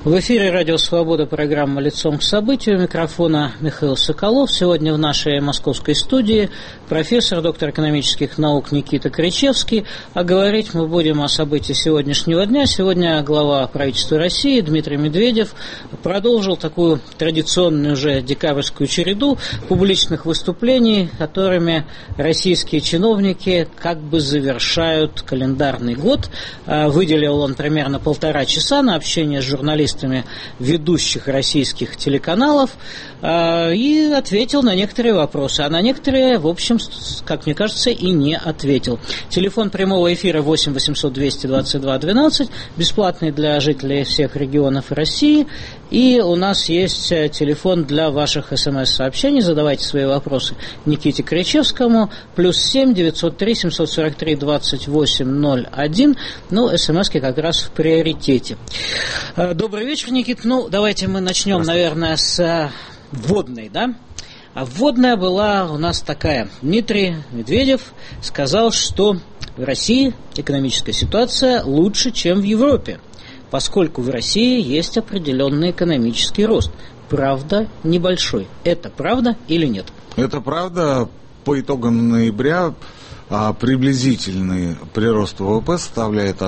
В эфире «Радио Свобода», программа «Лицом к событию». У микрофона Михаил Соколов. Сегодня в нашей московской студии профессор, доктор экономических наук Никита Кричевский. А говорить мы будем о событии сегодняшнего дня. Сегодня глава правительства России Дмитрий Медведев продолжил такую традиционную уже декабрьскую череду публичных выступлений, которыми российские чиновники как бы завершают календарный год. Выделил он примерно 1,5 часа на общение с журналистами ведущих российских телеканалов и ответил на некоторые вопросы, а на некоторые, в общем, как мне кажется, и не ответил. Телефон прямого эфира 8 800 222 12, бесплатный для жителей всех регионов России, и у нас есть телефон для ваших СМС-сообщений. Задавайте свои вопросы Никите Кричевскому, +7 903 743 28 01. Ну, СМСки как раз в приоритете. Добрый вечер, Никит. Ну, давайте мы начнем, наверное, с вводной, да? А вводная была у нас такая. Дмитрий Медведев сказал, что в России экономическая ситуация лучше, чем в Европе, поскольку в России есть определенный экономический рост. Правда, небольшой. Это правда или нет? Это правда. По итогам ноября приблизительный прирост ВВП составляет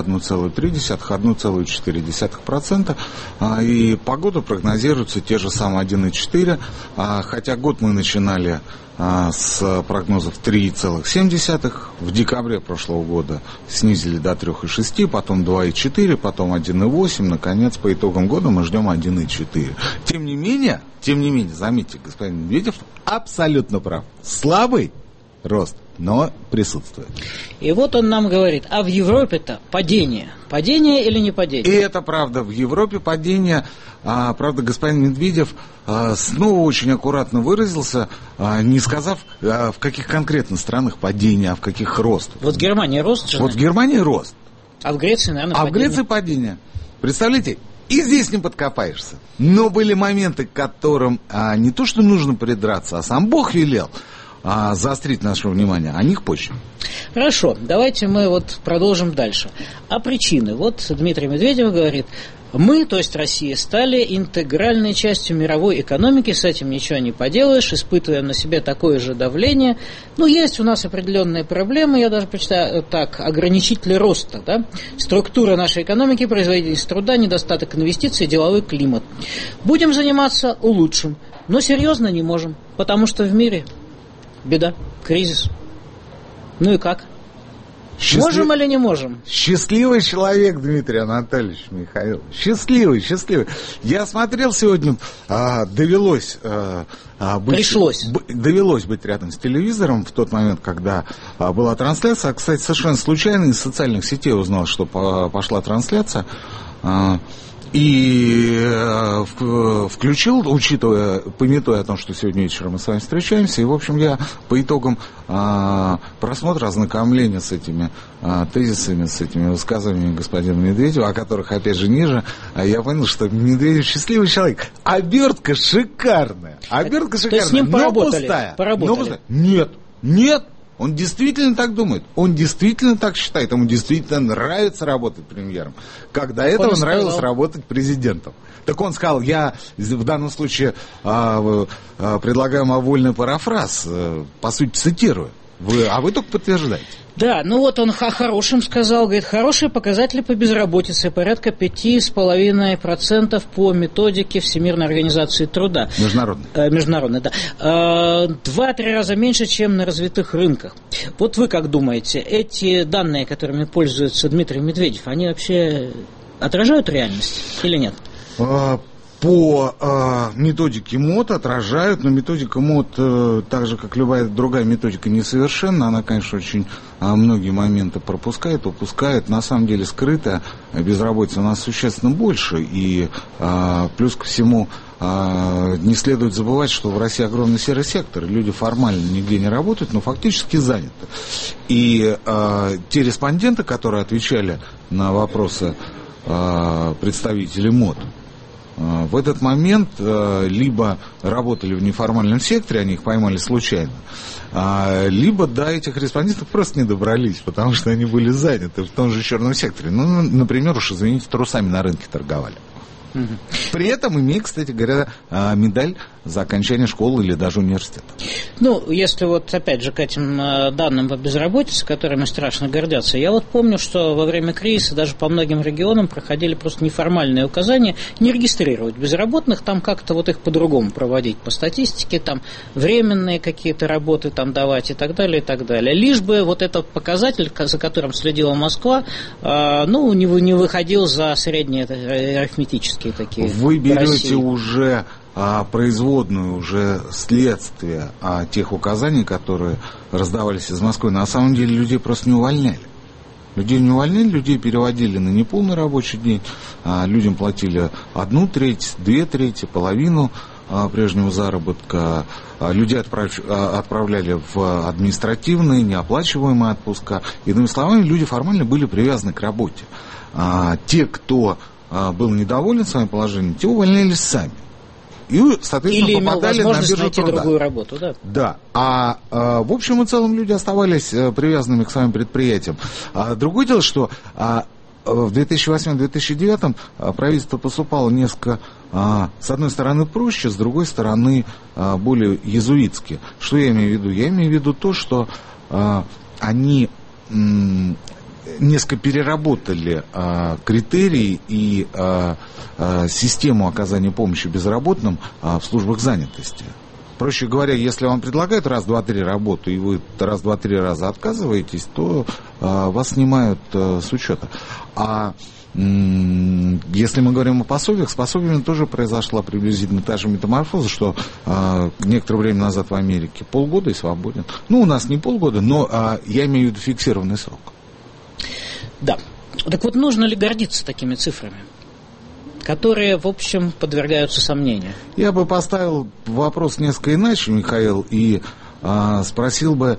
1,3-1,4%. И по году прогнозируются те же самые 1,4%. Хотя год мы начинали с прогнозов 3,7%. В декабре прошлого года снизили до 3,6%, потом 2,4%, потом 1,8%. Наконец, по итогам года мы ждем 1,4%. Тем не менее, заметьте, господин Медведев абсолютно прав. Слабый рост, но присутствует. И вот он нам говорит, а в Европе-то падение. Падение или не падение? И это правда. В Европе падение. Правда, господин Медведев снова очень аккуратно выразился, не сказав, в каких конкретно странах падение, а в каких рост. Вот в Германии рост же? Вот в Германии рост. А в Греции, наверное, падение. А в Греции падение. Представляете? И здесь не подкопаешься. Но были моменты, к которым не то, что нужно придраться, а сам Бог велел заострить наше внимание, о них позже. Хорошо, давайте мы вот продолжим дальше. А причины? Вот Дмитрий Медведев говорит, мы, то есть Россия, стали интегральной частью мировой экономики, с этим ничего не поделаешь, испытываем на себе такое же давление. Ну, есть у нас определенные проблемы, я даже почитаю так, ограничители роста, да? Структура нашей экономики, производительность труда, недостаток инвестиций, деловой климат. Будем заниматься, улучшим, но серьезно не можем, потому что в мире беда, кризис. Ну и как? Можем или не можем? Счастливый человек, Дмитрий Анатольевич, Михаил. Счастливый. Я смотрел сегодня, довелось быть рядом с телевизором в тот момент, когда была трансляция. Кстати, совершенно случайно из социальных сетей узнал, что пошла трансляция. И включил, пометуя о том, что сегодня вечером мы с вами встречаемся. И, в общем, я по итогам просмотра, ознакомления с этими тезисами, с этими высказываниями господина Медведева, о которых, опять же, ниже, я понял, что Медведев счастливый человек. Обертка шикарная. То есть с ним поработали? Нет. Он действительно так думает, он действительно так считает, ему действительно нравится работать премьером. Когда этого нравилось работать президентом. Так он сказал, я в данном случае предлагаю вольный парафраз, по сути цитирую. Вы только подтверждаете. Да, ну вот он хорошим сказал, говорит, хорошие показатели по безработице, порядка 5,5% по методике Всемирной организации труда. Международной, да. 2-3 раза меньше, чем на развитых рынках. Вот вы как думаете, эти данные, которыми пользуется Дмитрий Медведев, они вообще отражают реальность или нет? По методике МОД отражают, но методика МОД, так же, как любая другая методика, несовершенна. Она, конечно, очень многие моменты пропускает, упускает. На самом деле скрытая безработица у нас существенно больше. И плюс ко всему не следует забывать, что в России огромный серый сектор. Люди формально нигде не работают, но фактически заняты. И те респонденты, которые отвечали на вопросы представителей МОД, в этот момент либо работали в неформальном секторе, они их поймали случайно, либо до этих респондентов просто не добрались, потому что они были заняты в том же черном секторе. Ну, например, уж, извините, трусами на рынке торговали. При этом имея, кстати говоря, медаль за окончание школы или даже университета. Ну, если вот опять же к этим данным по безработице, которыми страшно гордятся, я вот помню, что во время кризиса даже по многим регионам проходили просто неформальные указания не регистрировать безработных, там как-то вот их по-другому проводить по статистике, там временные какие-то работы там давать и так далее, и так далее. Лишь бы вот этот показатель, за которым следила Москва, ну, не выходил за средние арифметические такие. Вы берете уже производную, уже следствие тех указаний, которые раздавались из Москвы. На самом деле людей просто не увольняли. Людей не увольняли, людей переводили на неполный рабочий день, людям платили 1/3, 2/3, половину прежнего заработка. Людей отправляли в административные, неоплачиваемые отпуска. Иными словами, люди формально были привязаны к работе. Те, кто был недоволен своим положением, те увольнялись сами. И, соответственно, или попадали имел возможность на биржу найти труда. Другую работу, да? Да. В общем и целом люди оставались привязанными к своим предприятиям. Другое дело, что в 2008-2009 правительство поступало несколько, с одной стороны, проще, с другой стороны, более иезуитски. Что я имею в виду? Я имею в виду то, что они несколько переработали критерии и систему оказания помощи безработным в службах занятости. Проще говоря, если вам предлагают раз, два, три работу, и вы раз, два, три раза отказываетесь, то вас снимают с учета. Если мы говорим о пособиях, с пособиями тоже произошла приблизительно та же метаморфоза, что некоторое время назад в Америке полгода и свободен. Ну, у нас не полгода, но я имею в виду фиксированный срок. Да. Так вот, нужно ли гордиться такими цифрами, которые, в общем, подвергаются сомнению? Я бы поставил вопрос несколько иначе, Михаил, и спросил бы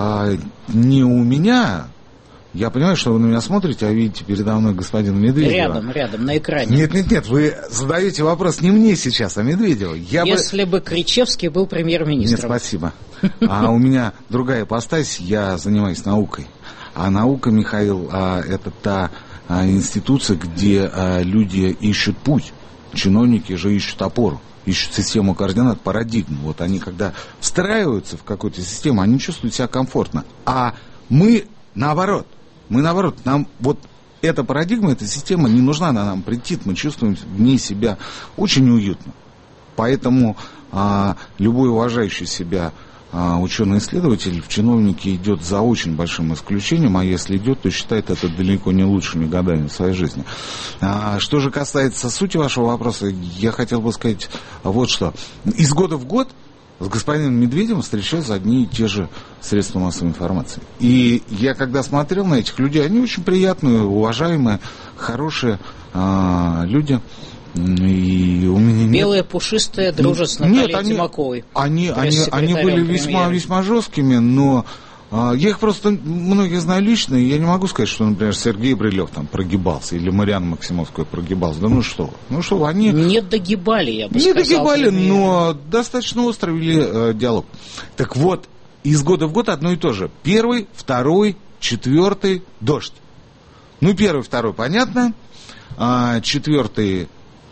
не у меня. Я понимаю, что вы на меня смотрите, а видите передо мной господина Медведева. Рядом, на экране. Нет, вы задаете вопрос не мне сейчас, а Медведеву. Если бы Кричевский был премьер-министром. Нет, спасибо. А у меня другая ипостась, я занимаюсь наукой. А наука, Михаил, это та институция, где люди ищут путь. Чиновники же ищут опору, ищут систему координат, парадигму. Вот они, когда встраиваются в какую-то систему, они чувствуют себя комфортно. А мы наоборот, нам вот эта парадигма, эта система не нужна, она нам претит, мы чувствуем в ней себя очень уютно. Поэтому любой уважающий себя ученый-исследователь в чиновнике идет за очень большим исключением, а если идет, то считает это далеко не лучшими годами в своей жизни. Что же касается сути вашего вопроса, я хотел бы сказать вот что. Из года в год с господином Медведевым встречаются одни и те же средства массовой информации. И я когда смотрел на этих людей, они очень приятные, уважаемые, хорошие люди. И у меня белые, пушистые, дружат с Натальей Тимаковой. Они были весьма жесткими, но я их просто многие знаю лично, и я не могу сказать, что, например, Сергей Брилев там прогибался, или Марьяна Максимовская прогибалась. Да ну что они... Не догибали, я бы сказал. Не догибали, но достаточно остро вели диалог. Так вот, из года в год одно и то же. Первый, второй, четвертый, дождь. Ну, первый, второй, понятно. Четвертый...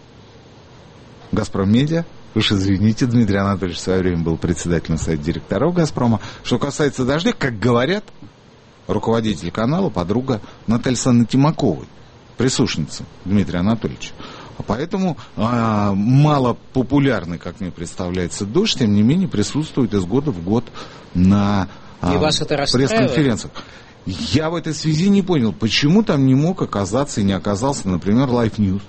«Газпром Медиа». Уж извините, Дмитрий Анатольевич в свое время был председателем совета директоров «Газпрома». Что касается «Дождя», как говорят, руководитель канала, подруга Натальи Александровны Тимаковой, прислушница Дмитрия Анатольевича. Поэтому мало популярный, как мне представляется, «Дождь», тем не менее, присутствует из года в год на пресс-конференциях. Я в этой связи не понял, почему там не мог оказаться и не оказался, например, Life News.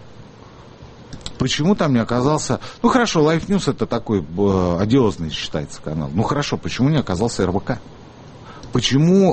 Почему там не оказался... Ну, хорошо, Life News это такой одиозный считается канал. Ну, хорошо, почему не оказался РБК? Почему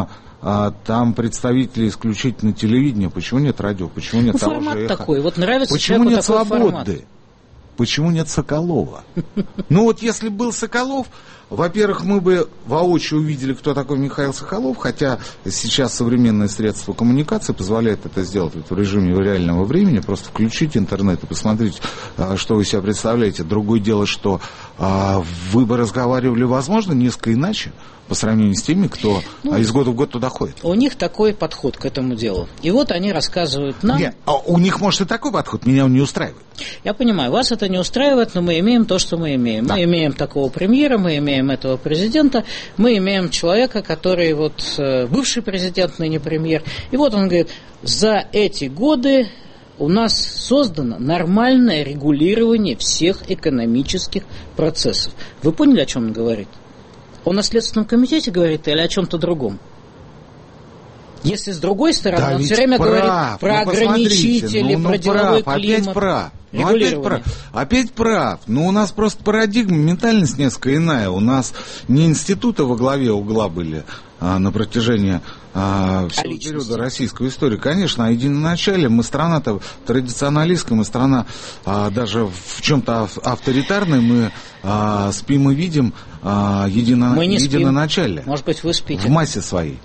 там представители исключительно телевидения? Почему нет радио? Почему нет того же эхо? Такой. Вот нравится почему нет свободы? Формат? Почему нет Соколова? Ну, вот если был Соколов, во-первых, мы бы воочию увидели, кто такой Михаил Соколов, хотя сейчас современные средства коммуникации позволяют это сделать в режиме реального времени, просто включить интернет и посмотреть, что вы себя представляете. Другое дело, что вы бы разговаривали, возможно, несколько иначе по сравнению с теми, кто из года в год туда ходит. У них такой подход к этому делу. И вот они рассказывают нам... Нет, у них, может, и такой подход, меня он не устраивает. Я понимаю, вас это не устраивает, но мы имеем то, что мы имеем. Да. Мы имеем такого премьера, мы имеем этого президента, мы имеем человека, который бывший президент, ныне премьер. И вот он говорит, за эти годы у нас создано нормальное регулирование всех экономических процессов. Вы поняли, о чем он говорит? Он о Следственном комитете говорит или о чем-то другом? Если с другой стороны, да, он все время говорит про ограничители, про деловой климат. Опять прав. Но у нас просто парадигма, ментальность несколько иная. У нас не институты во главе угла были на протяжении всего периода российской истории. Конечно, а единоначалие. Мы страна-то традиционалистская, мы страна даже в чем-то авторитарная. Мы спим и видим единоначалие. Может быть, вы спите. В массе своей.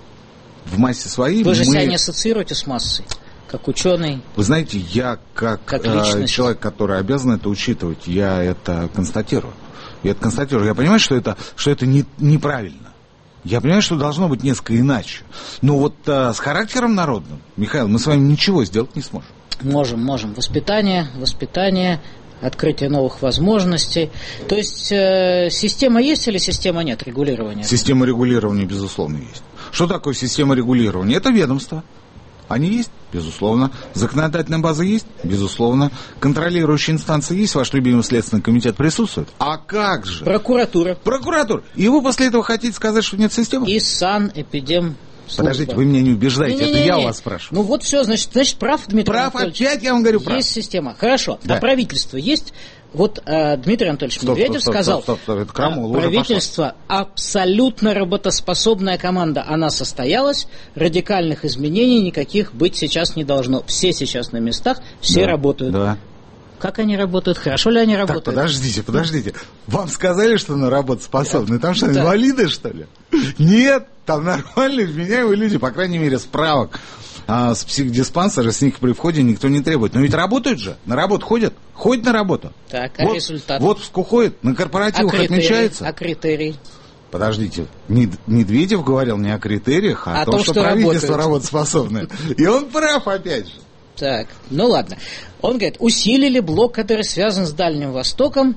Вы же себя не ассоциируете с массой, как ученый. Вы знаете, я как человек, который обязан это учитывать, я это констатирую. Я понимаю, что это неправильно. Я понимаю, что должно быть несколько иначе. Но вот с характером народным, Михаил, мы с вами ничего сделать не сможем. Можем. Воспитание, открытие новых возможностей. То есть система есть или система нет регулирования? Система регулирования, безусловно, есть. Что такое система регулирования? Это ведомство. Они есть? Безусловно. Законодательная база есть? Безусловно. Контролирующие инстанции есть? Ваш любимый Следственный комитет присутствует? А как же? Прокуратура. И вы после этого хотите сказать, что нет системы? И санэпидемслужба. Подождите, вы меня не убеждаете, это я вас спрашиваю. Ну вот все, значит прав, Дмитрий Анатольевич. Прав, опять я вам говорю, прав. Есть система. Хорошо, да. А правительство есть? Вот Дмитрий Анатольевич Медведев сказал, правительство абсолютно работоспособная команда, она состоялась, радикальных изменений никаких быть сейчас не должно. Все сейчас на местах, все работают. Да. Как они работают? Хорошо ли они работают? Так, подождите. Вам сказали, что она работоспособна? Там что, инвалиды, что ли? Нет, там нормальные, вменяемые люди, по крайней мере, справок с психдиспансера, с них при входе никто не требует. Но ведь работают же, на работу ходят на работу. Так, а результат? В отпуск уходит, на корпоративах отмечается. А критерий? Подождите, Медведев говорил не о критериях, а о том, что правительство работоспособное. И он прав опять же. Так, ну ладно. Он говорит, усилили блок, который связан с Дальним Востоком.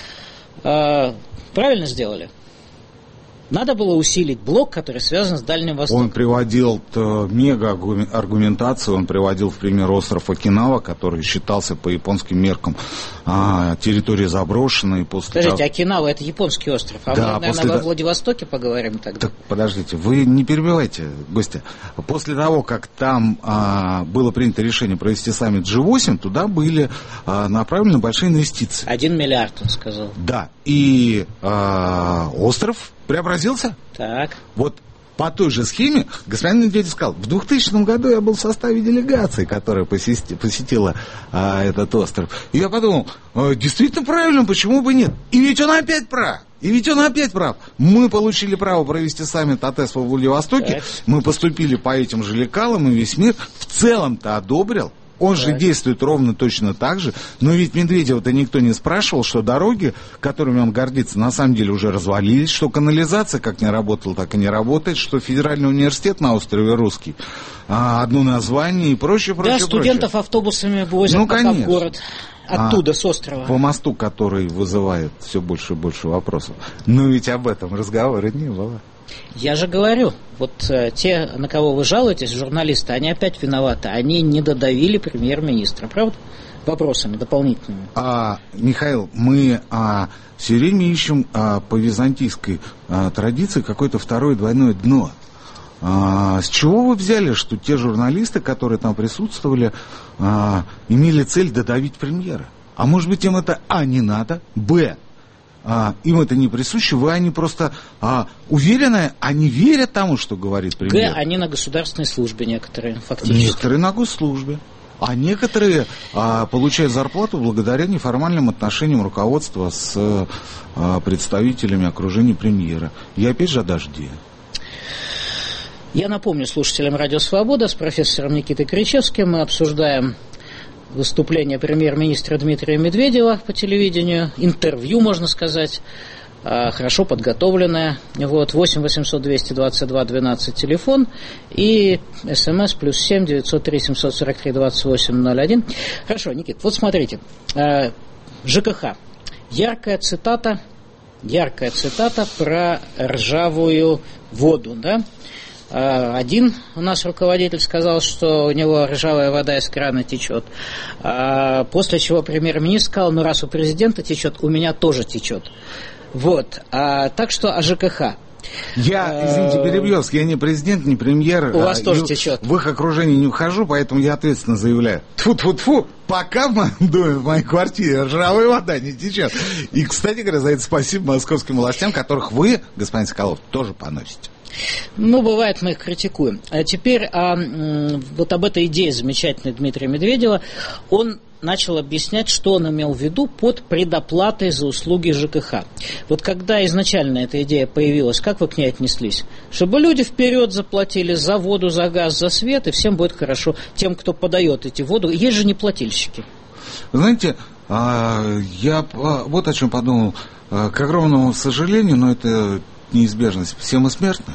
Правильно сделали? Надо было усилить блок, который связан с Дальним Востоком. Он приводил мега-аргументацию, он приводил в пример остров Окинава, который считался по японским меркам территорией заброшенной. Подождите, Окинава это японский остров, а да, мы, наверное, во Владивостоке поговорим тогда. Так, подождите, вы не перебивайте гостя. После того, как там было принято решение провести саммит G8, туда были направлены большие инвестиции. 1 миллиард, он сказал. Да, и остров преобразился. Так. Вот по той же схеме господин Медведев сказал, в 2000 году я был в составе делегации, которая посетила этот остров. И я подумал, действительно правильно, почему бы нет? И ведь он опять прав. Мы получили право провести саммит АТЭС во Владивостоке, так. Мы поступили по этим же лекалам, и весь мир в целом-то одобрил. Он же действует ровно точно так же. Но ведь Медведева-то никто не спрашивал, что дороги, которыми он гордится, на самом деле уже развалились, что канализация как не работала, так и не работает, что федеральный университет на острове Русский, одно название и прочее. Студентов автобусами возят пока в город. Оттуда, с острова. По мосту, который вызывает все больше и больше вопросов. Но ведь об этом разговора не было. Я же говорю, вот те, на кого вы жалуетесь, журналисты, они опять виноваты. Они не додавили премьер-министра, правда? Вопросами дополнительными. Михаил, мы все время ищем по византийской традиции какое-то второе двойное дно. С чего вы взяли, что те журналисты, которые там присутствовали, имели цель додавить премьера? А может быть, им это не надо, им это не присуще, они просто уверены, они верят тому, что говорит премьер. Они на государственной службе некоторые, фактически. Некоторые на госслужбе. А некоторые получают зарплату благодаря неформальным отношениям руководства с представителями окружения премьера. И опять же о дожде. Я напомню слушателям «Радио Свобода», с профессором Никитой Кричевским мы обсуждаем выступление премьер-министра Дмитрия Медведева по телевидению, интервью, можно сказать, хорошо подготовленная. 8 800 222 12 телефон и СМС +7 903 743 2801. Хорошо, Никит, вот смотрите. ЖКХ. Яркая цитата про ржавую воду, да? Один у нас руководитель сказал, что у него ржавая вода из крана течет. После чего премьер-министр сказал, раз у президента течет, у меня тоже течет. Так что о ЖКХ. Я, извините, перебьевский, я не президент, не премьер. У вас тоже течет. В их окружении не ухожу, поэтому я ответственно заявляю. Тьфу-тьфу-тьфу, пока в моем доме, в моей квартире ржавая вода не течет. И, кстати говоря, за это спасибо московским властям, которых вы, господин Соколов, тоже поносите. Бывает, мы их критикуем. А теперь об этой идее замечательной Дмитрия Медведева. Он начал объяснять, что он имел в виду под предоплатой за услуги ЖКХ. Когда изначально эта идея появилась, как вы к ней отнеслись? Чтобы люди вперед заплатили за воду, за газ, за свет, и всем будет хорошо. Тем, кто подает эти воду, есть же неплательщики. Знаете, я вот о чем подумал. К огромному сожалению, но это неизбежность. Все мы смертны.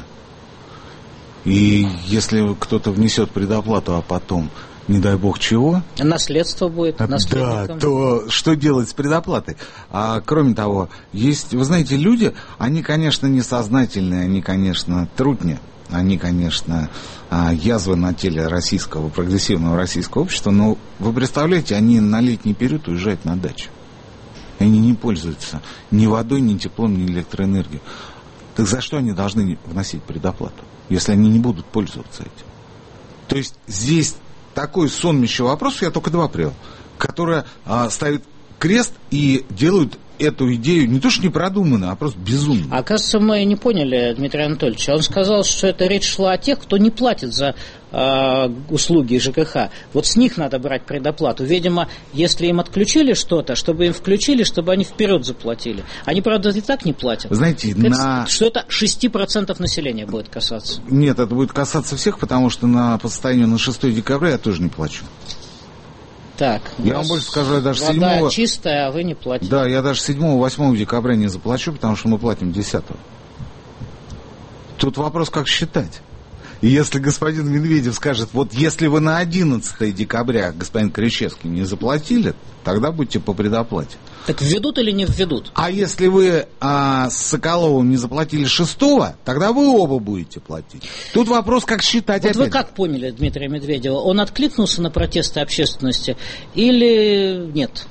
И если кто-то внесет предоплату, а потом, не дай бог чего... Наследство будет наследником. Да, то что делать с предоплатой? Кроме того, есть, вы знаете, люди, они, конечно, несознательные, они, конечно, трутни, они, конечно, язвы на теле российского, прогрессивного российского общества, но вы представляете, они на летний период уезжают на дачу. Они не пользуются ни водой, ни теплом, ни электроэнергией. Так за что они должны вносить предоплату, если они не будут пользоваться этим? То есть здесь такой сонмище вопросов, я только два привел, которые ставят крест и делают эту идею не то что непродуманно, а просто безумно. Оказывается, мы не поняли Дмитрия Анатольевича. Он сказал, что это речь шла о тех, кто не платит за услуги ЖКХ. С них надо брать предоплату. Видимо, если им отключили что-то, чтобы им включили, чтобы они вперед заплатили. Они, правда, и так не платят. Знаете, что это 6% населения будет касаться? Нет, это будет касаться всех, потому что по состоянию на 6 декабря я тоже не плачу. Так, я вам больше скажу, я даже вода 7-го... чистая, а вы не платите. Да, я даже 7-8 декабря не заплачу, потому что мы платим 10-го. Тут вопрос, как считать. И если господин Медведев скажет, если вы на 11 декабря, господин Кричевский, не заплатили, тогда будьте по предоплате. Так введут или не введут? А если вы с Соколовым не заплатили 6-го, тогда вы оба будете платить. Тут вопрос, как считать. Вы как поняли Дмитрия Медведева? Он откликнулся на протесты общественности или нет?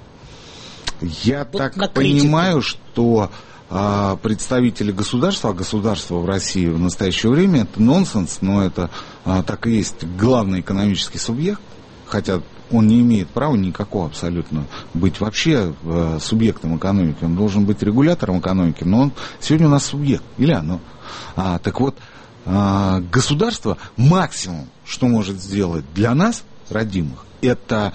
Я так понимаю, что представители государства, а государство в России в настоящее время это нонсенс, но это так и есть главный экономический субъект, хотя он не имеет права никакого абсолютно быть вообще субъектом экономики. Он должен быть регулятором экономики, но он сегодня у нас субъект, или оно. Государство максимум, что может сделать для нас, родимых, это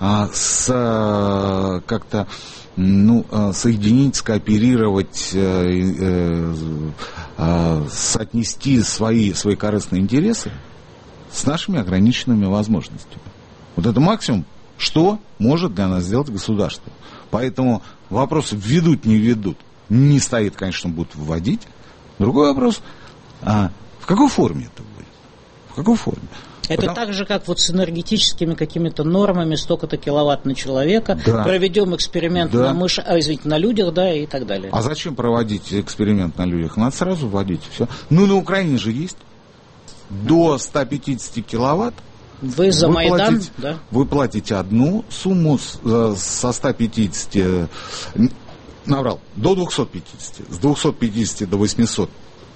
как-то соединить, скооперировать, соотнести свои корыстные интересы с нашими ограниченными возможностями. Это максимум, что может для нас сделать государство. Поэтому вопрос введут, не введут, не стоит, конечно, будут вводить. Другой вопрос, в какой форме это будет? В какой форме? Это так же, как с энергетическими какими-то нормами, столько-то киловатт на человека, да. Проведем эксперимент на людях, да, и так далее. А зачем проводить эксперимент на людях? Надо сразу вводить, все. На Украине же есть до 150 киловатт. Вы за Майдан, да? Вы платите одну сумму со 150, наврал, до 250, с 250 до 800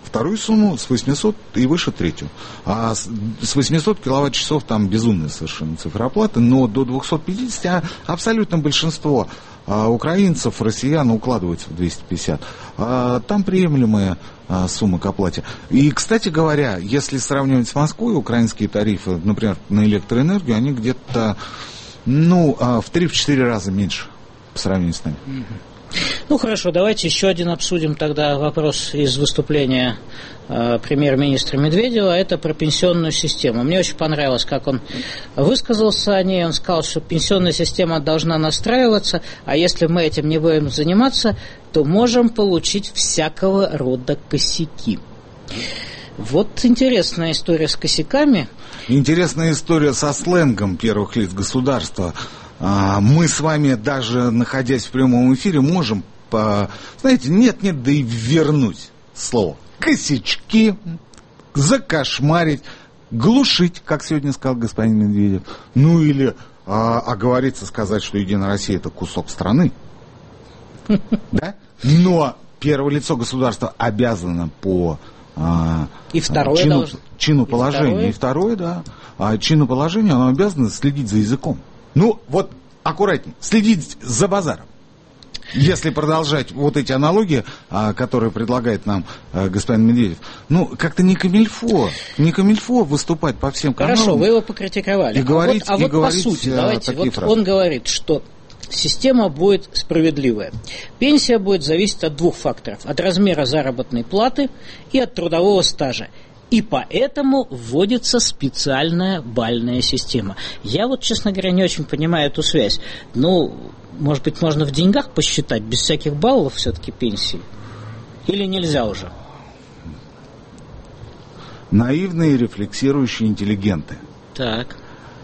Вторую сумму с 800 и выше третью. А с 800 киловатт-часов там безумная совершенно цифра оплаты, но до 250 абсолютно большинство украинцев, россиян укладываются в 250. Там приемлемая сумма к оплате. И, кстати говоря, если сравнивать с Москвой, украинские тарифы, например, на электроэнергию, они где-то в 3-4 раза меньше по сравнению с нами. Ну хорошо, давайте еще один обсудим тогда вопрос из выступления премьер-министра Медведева, это про пенсионную систему. Мне очень понравилось, как он высказался о ней. Он сказал, что пенсионная система должна настраиваться, а если мы этим не будем заниматься, то можем получить всякого рода косяки. Вот интересная история с косяками. Интересная история со сленгом первых лиц государства. Мы с вами, даже находясь в прямом эфире, можем, знаете, нет-нет, да и вернуть слово. Косячки, закошмарить, глушить, как сегодня сказал господин Медведев. Ну или оговориться, сказать, что Единая Россия — это кусок страны. Да? Но первое лицо государства обязано по чину положения. И второе, да. Чину положения оно обязано следить за языком. Ну, вот аккуратнее, следить за базаром. Если продолжать вот эти аналогии, которые предлагает нам господин Медведев, ну, как-то не камильфо выступать по всем каналам. Хорошо, вы его покритиковали. И говорить, вот по сути, давайте, вот фразы. Он говорит, что система будет справедливая. Пенсия будет зависеть от двух факторов. От размера заработной платы и от трудового стажа. И поэтому вводится специальная бальная система. Я вот, честно говоря, не очень понимаю эту связь. Ну, может быть, можно в деньгах посчитать, без всяких баллов все-таки пенсии? Или нельзя уже? Наивные, рефлексирующие интеллигенты. Так.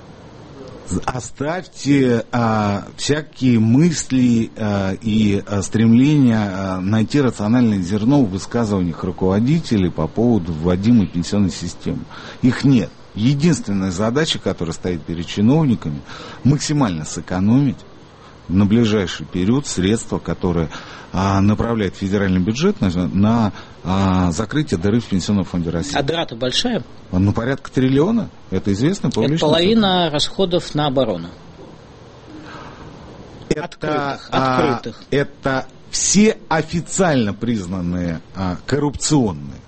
Оставьте всякие мысли и стремления найти рациональное зерно в высказываниях руководителей по поводу вводимой пенсионной системы. Их нет. Единственная задача, которая стоит перед чиновниками, максимально сэкономить на ближайший период средства, которые направляет федеральный бюджет на закрытие дыры в Пенсионном фонде России. А дыра-то большая? Ну, порядка 1 триллиона. Это известно публично. Это половина расходов на оборону. Открытых. Это все официально признанные коррупционные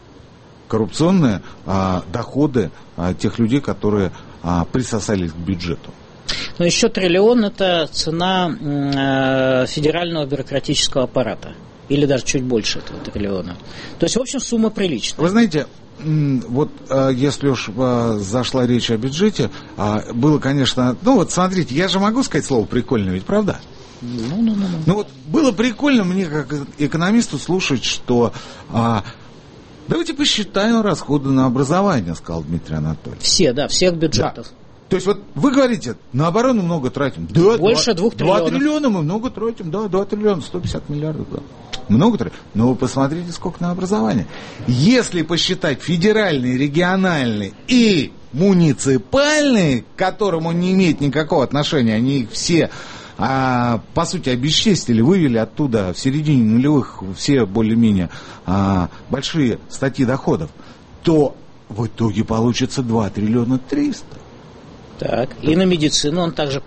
доходы тех людей, которые присосались к бюджету. Но еще 1 триллион – это цена федерального бюрократического аппарата. Или даже чуть больше этого 1 триллиона. То есть, в общем, сумма приличная. Вы знаете, вот если уж зашла речь о бюджете, было, конечно... Ну вот, смотрите, я же могу сказать слово «прикольно», ведь правда? Ну, вот было прикольно мне, как экономисту, слушать, что... давайте посчитаем расходы на образование, сказал Дмитрий Анатольевич. Всех бюджетов. Да. То есть вот вы говорите, на оборону много тратим. Да, больше 2 триллионов. 2 триллиона мы много тратим, да, 2 триллиона, 150 миллиардов, да. Много тратим. Но вы посмотрите, сколько на образование. Если посчитать федеральные, региональные и муниципальные, к которым он не имеет никакого отношения, они их все, по сути, обесчестили, вывели оттуда в середине нулевых все более-менее большие статьи доходов, то в итоге получится 2 триллиона 300. Так, и на медицину он также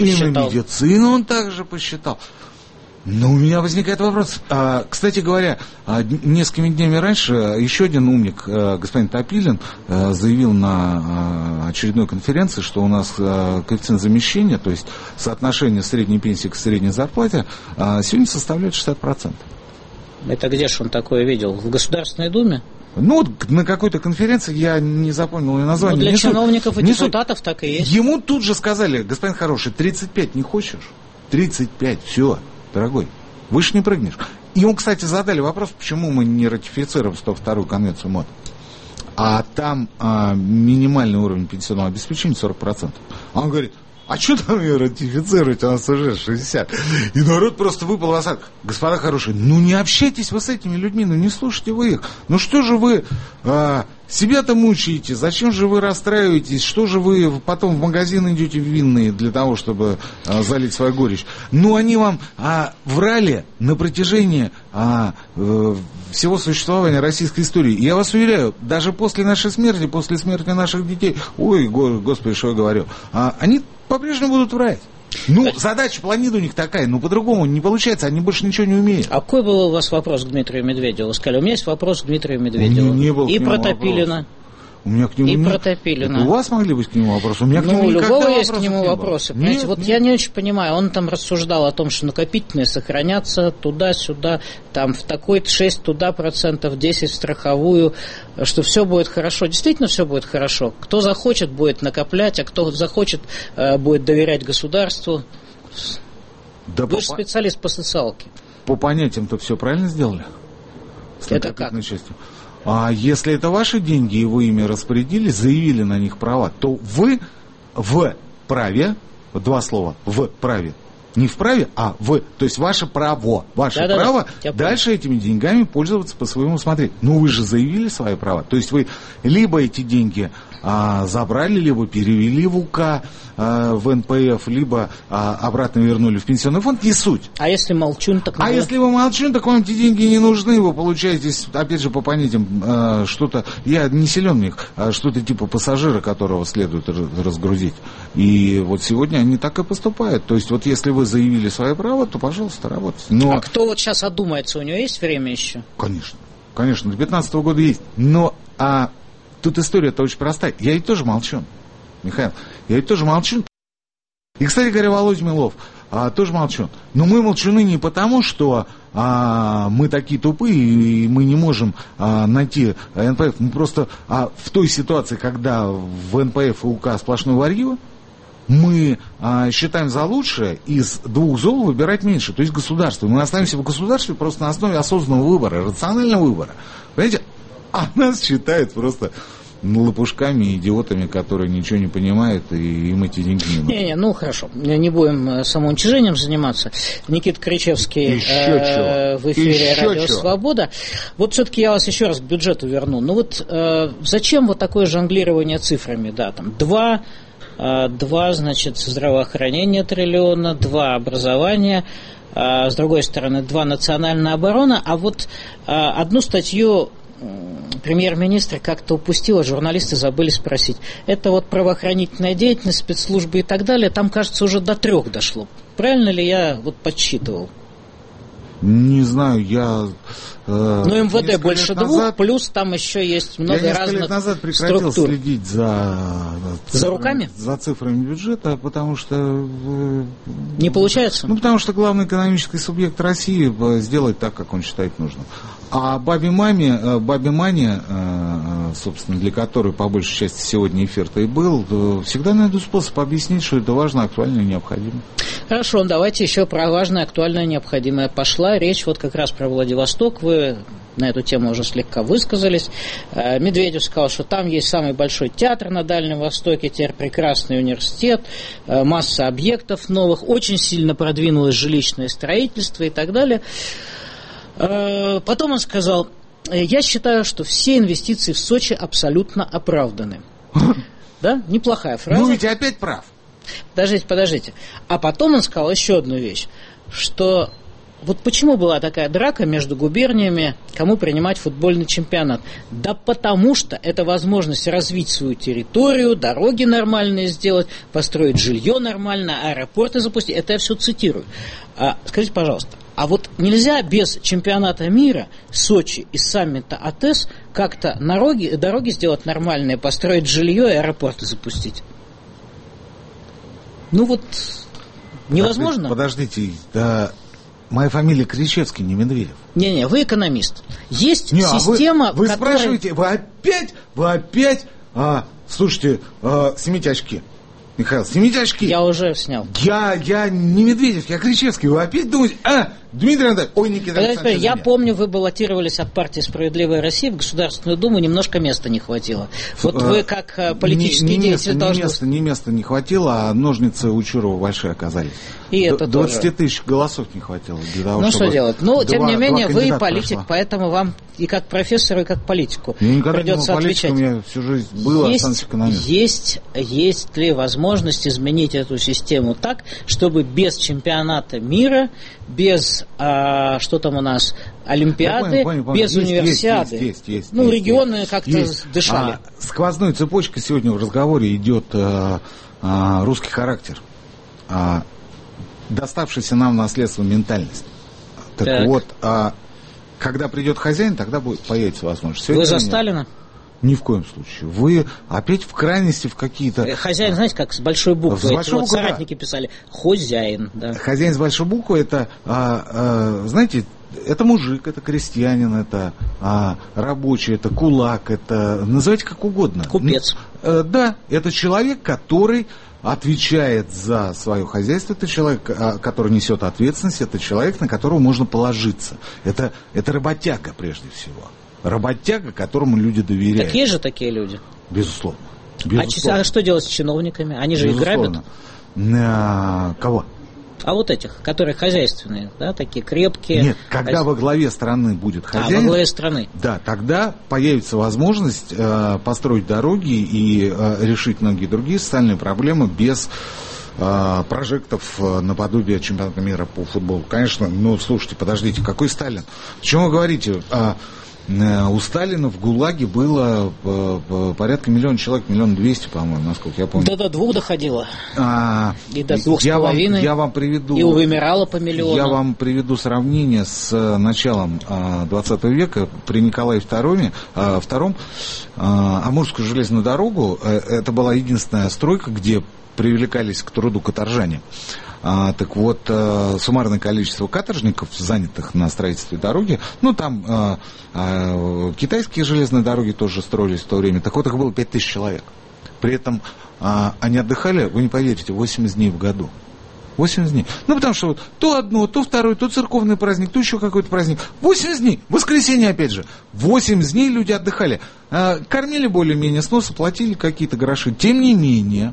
посчитал. Но у меня возникает вопрос. Кстати говоря, несколькими днями раньше еще один умник, господин Топилин, заявил на очередной конференции, что у нас коэффициент замещения, то есть соотношение средней пенсии к средней зарплате, сегодня составляет 60%. Это где же он такое видел? В Государственной Думе? Ну, на какой-то конференции, я не запомнил ее название. Ну, для чиновников и депутатов так и есть. Ему тут же сказали: господин хороший, 35 не хочешь? 35, все, дорогой, выше не прыгнешь. Ему, кстати, задали вопрос, почему мы не ратифицируем 102-ю конвенцию МОД. А там минимальный уровень пенсионного обеспечения 40%. А он говорит: а что там ее ратифицировать, у нас уже 60. И народ просто выпал в осадок. Господа хорошие, ну не общайтесь вы с этими людьми, ну не слушайте вы их. Ну что же вы себя-то мучаете, зачем же вы расстраиваетесь, что же вы потом в магазин идете винные для того, чтобы залить свою горечь. Ну они вам врали на протяжении всего существования российской истории. И я вас уверяю, даже после нашей смерти, после смерти наших детей, ой, господи, что я говорю, они по-прежнему будут врать. Ну, задача планеты у них такая, но по-другому не получается, они больше ничего не умеют. А какой был у вас вопрос к Дмитрию Медведеву? Вы сказали, у меня есть вопрос к Дмитрию Медведеву. Не был и про Топилина. У меня к нему и про Топилина. У вас могли быть к нему вопросы? У меня к нему у любого есть к нему вопросы. Нет, вот я не очень понимаю. Он там рассуждал о том, что накопительные сохранятся туда-сюда, там в такой-то 6 туда процентов, 10 в страховую, что все будет хорошо. Действительно все будет хорошо. Кто захочет, будет накоплять, а кто захочет, будет доверять государству. Да вы же специалист по социалке. По понятиям-то все правильно сделали? Это как? Частью. А если это ваши деньги, и вы ими распорядились, заявили на них права, то вы в праве, два слова, в праве, не в праве, а в, то есть ваше право, право дальше этими деньгами пользоваться по своему усмотрению. Ну вы же заявили свои права, то есть вы либо эти деньги забрали, либо перевели в УК, в НПФ, либо обратно вернули в пенсионный фонд, не суть. А если молчун, так... если вы молчун, так вам эти деньги не нужны, вы получаете, опять же, по понятиям, что-то, я не силен в них, что-то типа пассажира, которого следует разгрузить. И вот сегодня они так и поступают. То есть вот если вы заявили свое право, то, пожалуйста, работайте. Но... А кто вот сейчас одумается, у него есть время еще? Конечно, до 2015 года есть. Но тут история-то очень простая. Я ведь тоже молчун, Михаил. Я ведь тоже молчун. И, кстати говоря, Володя Милов тоже молчун. Но мы молчуны не потому, что мы такие тупые, и мы не можем найти НПФ. Мы просто в той ситуации, когда в НПФ и УК сплошное варье, мы считаем за лучшее из двух зол выбирать меньше, то есть государство. Мы останемся в государстве просто на основе осознанного выбора, рационального выбора. Понимаете? А нас считают просто лопушками, идиотами, которые ничего не понимают, и им эти деньги не нужны. Ну хорошо, не будем самоуничижением заниматься. Никита Кричевский в эфире «Радио Свобода». Вот все-таки я вас еще раз к бюджету верну. Ну вот зачем вот такое жонглирование цифрами? Да, там 2, значит, здравоохранение триллиона, 2 образования, с другой стороны 2 национальная оборона, а вот одну статью премьер-министр как-то упустил, журналисты забыли спросить. Это вот правоохранительная деятельность, спецслужбы и так далее, там, кажется, уже до 3 дошло. Правильно ли я вот подсчитывал? Не знаю, я... Ну, МВД больше 2, плюс там еще есть много разных структур. Я несколько лет назад прекратил следить за руками? За цифрами бюджета, потому что... Не получается? Ну, потому что главный экономический субъект России сделает так, как он считает нужным. А бабе Мане, собственно, для которой, по большей части, сегодня эфир-то и был, всегда найду способ объяснить, что это важно, актуально и необходимо. Хорошо, давайте еще про важное, актуальное, необходимое. Пошла речь вот как раз про Владивосток. Вы на эту тему уже слегка высказались. Медведев сказал, что там есть самый большой театр на Дальнем Востоке, теперь прекрасный университет, масса объектов новых, очень сильно продвинулось жилищное строительство и так далее. Потом он сказал, я считаю, что все инвестиции в Сочи абсолютно оправданы. Да? Неплохая фраза. Ну ведь опять прав. Подождите. А потом он сказал еще одну вещь, что вот почему была такая драка между губерниями, кому принимать футбольный чемпионат? Да потому что это возможность развить свою территорию, дороги нормальные сделать, построить жилье нормально, аэропорты запустить. Это я все цитирую. Скажите, пожалуйста, а вот нельзя без чемпионата мира Сочи и саммита АТЭС как-то дороги сделать нормальные, построить жилье и аэропорты запустить? Ну вот, невозможно? Подождите, да, моя фамилия Кричевский, не Медведев. Не-не, вы экономист. Есть система, вы спрашиваете, вы опять, слушайте, снимите очки. Михаил, снимите очки. Я уже снял. Я не Медведев, я Кричевский. Вы опять думаете, Дмитрий Анатольевич, ой, Никита Александрович. Я помню, вы баллотировались от партии «Справедливая Россия» в Государственную Думу, немножко места не хватило. Вот вы как политический деятель должны... Не места не хватило, а ножницы у Чурова большие оказались. И это 20 тысяч голосов не хватило. Для того, ну, что делать? Ну, тем не менее, вы политик, поэтому вам и как профессору, и как политику придется отвечать. У меня всю жизнь был, останусь экономистом. Есть ли возможность возможность изменить эту систему так, чтобы без чемпионата мира, без, что там у нас, Олимпиады, понял. Без универсиады. Есть, регионы как-то дышали. Сквозной цепочкой сегодня в разговоре идет русский характер, доставшийся нам в наследство ментальность. Так вот, когда придет хозяин, тогда появится возможность. Вы за Сталина? Ни в коем случае. Вы опять в крайности в какие-то... Хозяин, знаете, как с большой буквы. Соратники писали. Хозяин. Да. Хозяин с большой буквы, это, знаете, это мужик, это крестьянин, это рабочий, это кулак, это... Называйте как угодно. Купец. Да, это человек, который отвечает за свое хозяйство, это человек, который несет ответственность, это человек, на которого можно положиться. Это работяга прежде всего. Работяга, которому люди доверяют. Так есть же такие люди? Безусловно. А что делать с чиновниками? Они же их грабят. Кого? А вот этих, которые хозяйственные, да, такие крепкие. Нет, когда во главе страны будет хозяин. Во главе страны. Да, тогда появится возможность построить дороги и решить многие другие социальные проблемы без прожектов наподобие чемпионата мира по футболу. Конечно, слушайте, подождите, какой Сталин? О чем вы говорите? У Сталина в ГУЛАГе было порядка 1 000 000 человек, 1 200 000, по-моему, насколько я помню. Да, до 2 доходило. И до 2,5. Я вам приведу... И вымирало по миллиону. Я вам приведу сравнение с началом 20 века при Николае II. Амурскую железную дорогу, это была единственная стройка, где привлекались к труду каторжане. Так вот, суммарное количество каторжников, занятых на строительстве дороги, там китайские железные дороги тоже строились в то время, так вот их было 5000 человек. При этом они отдыхали, вы не поверите, 80 дней в году. 80 дней. Потому что то одно, то второе, то церковный праздник, то еще какой-то праздник. 80 дней. Воскресенье опять же. 80 дней люди отдыхали. Кормили более-менее сносно, платили какие-то гроши. Тем не менее,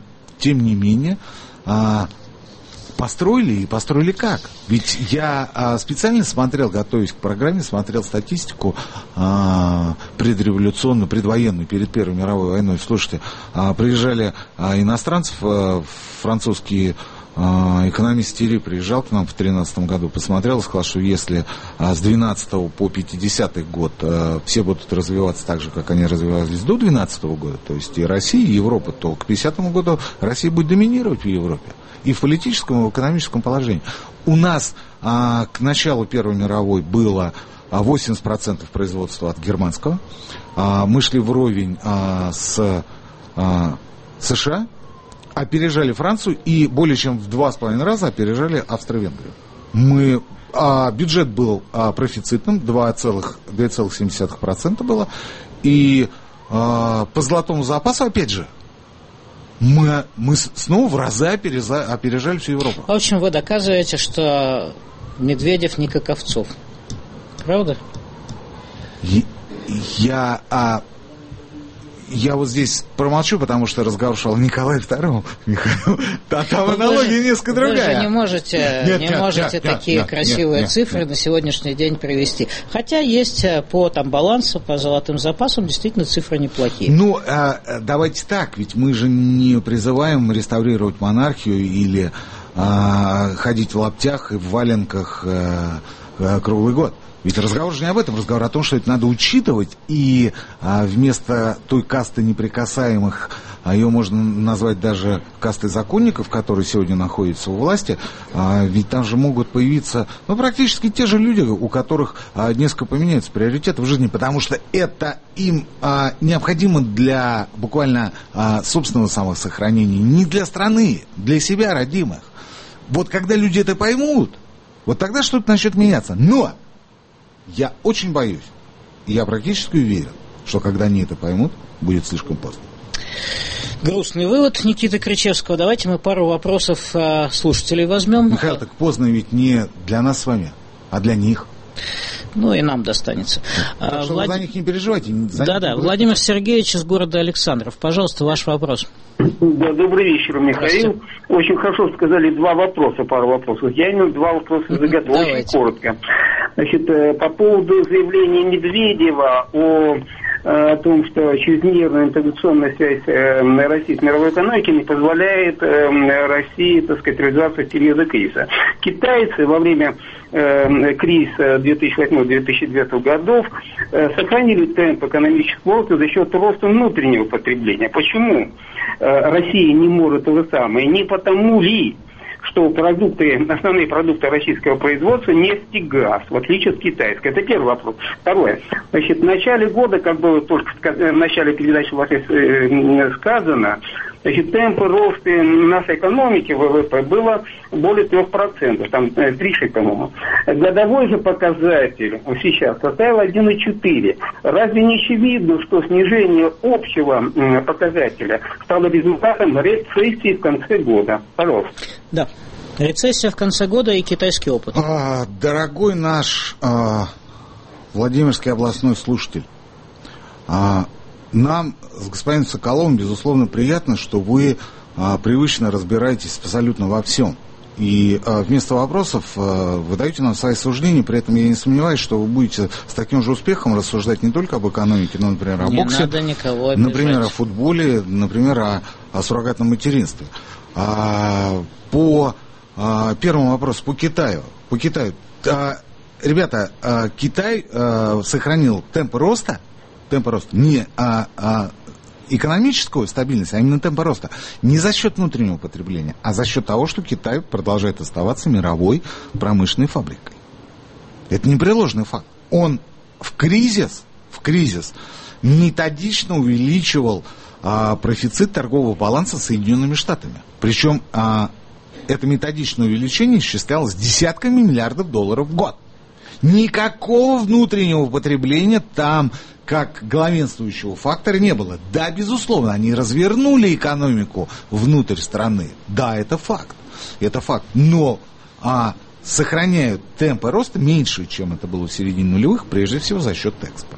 построили как? Ведь я специально смотрел, готовясь к программе, смотрел статистику предреволюционную, предвоенную, перед Первой мировой войной. Слушайте, приезжали иностранцев, французские экономист Тири приезжал к нам в 2013 году, посмотрел и сказал, что если с 12 по 50 год все будут развиваться так же, как они развивались до 12 года, то есть и Россия, и Европа, то к 50 году Россия будет доминировать в Европе. И в политическом, и в экономическом положении. У нас к началу Первой мировой было 80% производства от германского. Мы шли вровень с США, опережали Францию и более чем в 2,5 раза опережали Австро-Венгрию. Бюджет был профицитным, 2,7% было. И по золотому запасу, опять же, мы снова в разы опережали всю Европу. В общем, вы доказываете, что Медведев не как Овцов. Правда? Я вот здесь промолчу, потому что разговор шел о Николае II. Там аналогия несколько другая. Вы же не можете такие красивые цифры на сегодняшний день привести. Хотя есть по балансу, по золотым запасам действительно цифры неплохие. Давайте так, ведь мы же не призываем реставрировать монархию или ходить в лаптях и в валенках круглый год. Ведь разговор же не об этом, разговор о том, что это надо учитывать, и вместо той касты неприкасаемых, ее можно назвать даже кастой законников, которые сегодня находятся у власти, ведь там же могут появиться практически те же люди, у которых несколько поменяются приоритеты в жизни, потому что это им необходимо для буквально собственного самосохранения, не для страны, для себя родимых. Вот когда люди это поймут, вот тогда что-то начнет меняться. Но я очень боюсь, и я практически уверен, что когда они это поймут, будет слишком поздно. Грустный вывод Никиты Кричевского. Давайте мы пару вопросов слушателей возьмем. Михаил, так поздно ведь не для нас с вами, а для них. И нам достанется. Так что вы за них не переживайте. Да. Владимир Сергеевич из города Александров. Пожалуйста, ваш вопрос. Да, добрый вечер, Михаил. Очень хорошо сказали пару вопросов. Я имел 2 вопроса заготовки, очень коротко. Значит, по поводу заявления Медведева о о том, что чрезмерная интеграционная связь России с мировой экономикой не позволяет России, так сказать, реализоваться в периоды кризиса. Китайцы во время кризиса 2008-2009 годов сохранили темп экономического роста за счет роста внутреннего потребления. Почему Россия не может то же самое? Не потому ли, что основные продукты российского производства нефть и газ, в отличие от китайской. Это первый вопрос. Второе. Значит, в начале года, как было только в начале передачи у вас сказано, значит, темпы роста нашей экономики ВВП было более 3%, там 3,6, по-моему. Годовой же показатель сейчас составил 1,4. Разве не очевидно, что снижение общего показателя стало результатом рецессии в конце года? Пожалуйста. Да. Рецессия в конце года и китайский опыт. Дорогой наш Владимирский областной слушатель, нам с господином Соколовым, безусловно, приятно, что вы привычно разбираетесь абсолютно во всем. И вместо вопросов вы даете нам свои суждения, при этом я не сомневаюсь, что вы будете с таким же успехом рассуждать не только об экономике, но, например, о боксе, надо никого обижать. Например, о футболе, например, о суррогатном материнстве. По первому вопросу, по Китаю. Ребята, Китай сохранил темпы роста не экономическую стабильность, а именно темпа роста. Не за счет внутреннего потребления, а за счет того, что Китай продолжает оставаться мировой промышленной фабрикой. Это непреложный факт. Он в кризис методично увеличивал профицит торгового баланса с Соединенными Штатами. Причем это методичное увеличение исчислялось десятками миллиардов долларов в год. Никакого внутреннего потребления там как главенствующего фактора не было. Да, безусловно, они развернули экономику внутрь страны. Да, это факт. Но сохраняют темпы роста меньше, чем это было в середине нулевых, прежде всего за счет экспорта.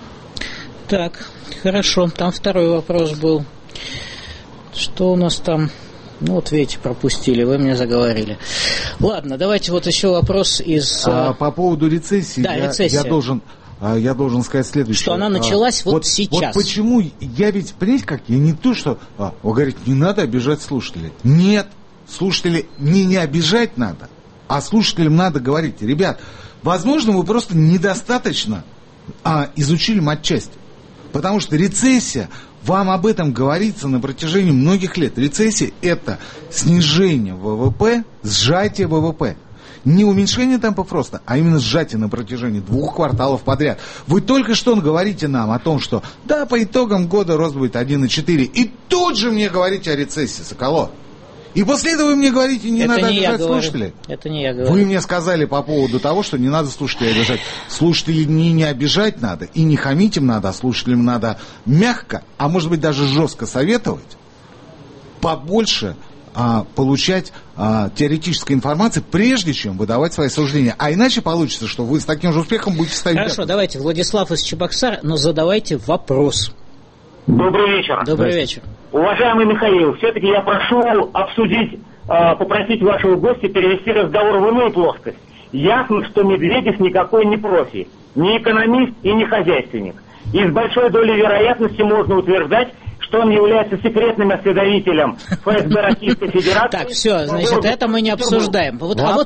Так, хорошо. Там второй вопрос был. Что у нас там? Ну, вот видите, пропустили, вы мне заговорили. Ладно, давайте вот еще вопрос из... По поводу рецессии, да, рецессия. Я должен сказать следующее. Что она началась вот сейчас. Вот почему я ведь, понимаете, как, я не то, что... Вы говорите, не надо обижать слушателей. Нет, слушателей не обижать надо, а слушателям надо говорить, ребят, возможно, вы просто недостаточно изучили матчасть. Потому что рецессия... Вам об этом говорится на протяжении многих лет. Рецессия – это снижение ВВП, сжатие ВВП. Не уменьшение темпов роста, а именно сжатие на протяжении 2 кварталов подряд. Вы только что говорите нам о том, что да, по итогам года рост будет 1,4. И тут же мне говорите о рецессии, Соколов. И после этого вы мне говорите, не надо обижать слушателей. Это не я говорю. Вы мне сказали по поводу того, что не надо слушателей обижать. Слушателей не обижать надо, и не хамить им надо, а слушателям надо мягко, а может быть даже жестко советовать, побольше получать теоретической информации, прежде чем выдавать свои суждения. А иначе получится, что вы с таким же успехом будете ставить... Хорошо, давайте, Владислав из Чебоксар, но задавайте вопрос. Добрый вечер. Добрый вечер. Уважаемый Михаил, все-таки я прошу обсудить, попросить вашего гостя перевести разговор в иную плоскость. Ясно, что Медведев никакой не профи, не экономист и не хозяйственник. И с большой долей вероятности можно утверждать, что он является секретным осведомителем ФСБ Российской Федерации. Так, все, значит, это мы не обсуждаем.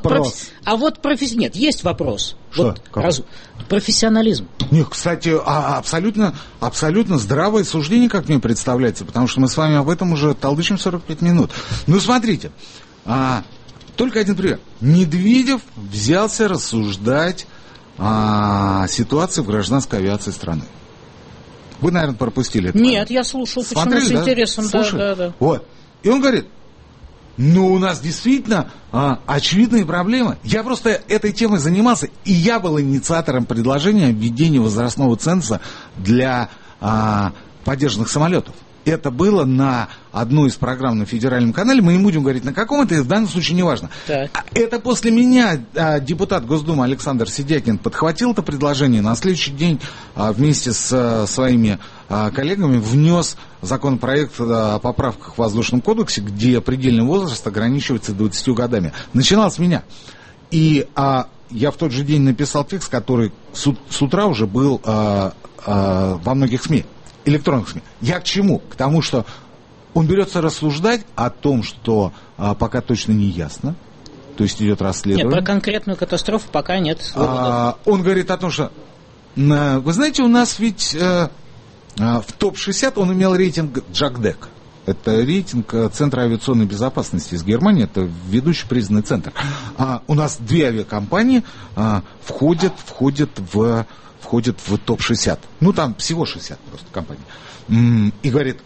Нет, есть вопрос. Профессионализм. Нет, кстати, абсолютно здравое суждение, как мне представляется, потому что мы с вами об этом уже толдычим 45 минут. Ну, смотрите, только один пример. Медведев взялся рассуждать о ситуации в гражданской авиации страны. Вы, наверное, пропустили это. Нет, я слушал, почему с интересом. Да. Вот. И он говорит, у нас действительно очевидные проблемы. Я просто этой темой занимался, и я был инициатором предложения введения возрастного ценза для подержанных самолетов. Это было на одной из программ на федеральном канале. Мы не будем говорить, на каком это, в данном случае не важно. Так. Это после меня депутат Госдумы Александр Сидякин подхватил это предложение. На следующий день вместе с своими коллегами внес законопроект о поправках в Воздушном кодексе, где предельный возраст ограничивается 20 годами. Начинал с меня. И я в тот же день написал текст, который с утра уже был во многих СМИ, электронных СМИ. Я к чему? К тому, что он берется рассуждать о том, что пока точно не ясно, то есть идет расследование. Нет, про конкретную катастрофу пока нет. Он говорит о том, что, вы знаете, у нас ведь в топ-60 он имел рейтинг Джакдек. Это рейтинг Центра авиационной безопасности из Германии, это ведущий признанный центр. У нас 2 авиакомпании входят в топ-60. Ну, там всего 60 просто компаний. И говорит,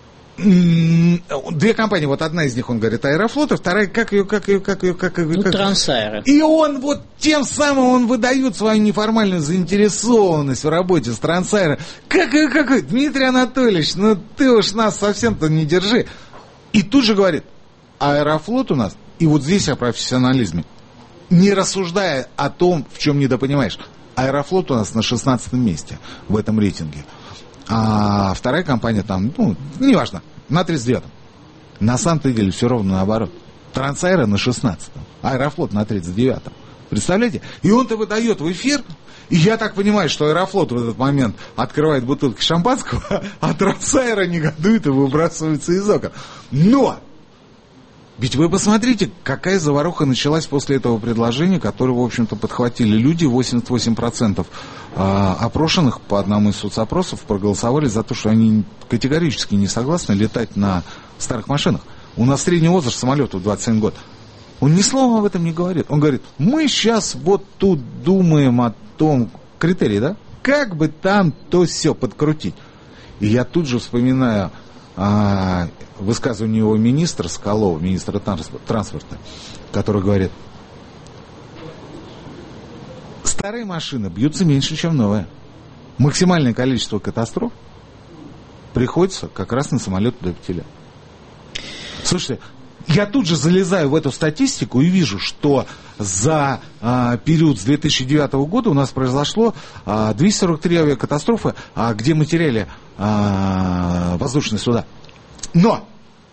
2 компании, вот одна из них, он говорит, Аэрофлот, а вторая, как ее? Трансаэро. И он вот тем самым он выдает свою неформальную заинтересованность в работе с Трансаэро. Как ее? Дмитрий Анатольевич, ну ты уж нас совсем-то не держи. И тут же говорит, Аэрофлот у нас, и вот здесь о профессионализме, не рассуждая о том, в чем недопонимаешь, Аэрофлот у нас на 16-м месте в этом рейтинге. А вторая компания там, неважно, на 39-м. На самом-то деле все ровно наоборот. Трансаэро на 16-м, Аэрофлот на 39-м. Представляете? И он-то выдает в эфир, и я так понимаю, что Аэрофлот в этот момент открывает бутылки шампанского, а Трансаэро негодует и выбрасывается из окон. Но! Ведь вы посмотрите, какая заваруха началась после этого предложения, которое, в общем-то, подхватили люди. 88% опрошенных по одному из соцопросов проголосовали за то, что они категорически не согласны летать на старых машинах. У нас средний возраст самолета 27 год. Он ни слова об этом не говорит. Он говорит, мы сейчас вот тут думаем о том, критерии, да? Как бы там то все подкрутить. И я тут же вспоминаю высказывание его министра Соколова, министра транспорта, который говорит, старые машины бьются меньше, чем новые. Максимальное количество катастроф приходится как раз на самолеты до 5 лет. Слушайте, я тут же залезаю в эту статистику и вижу, что за период с 2009 года у нас произошло 243 авиакатастрофы, где мы теряли воздушные суда. Но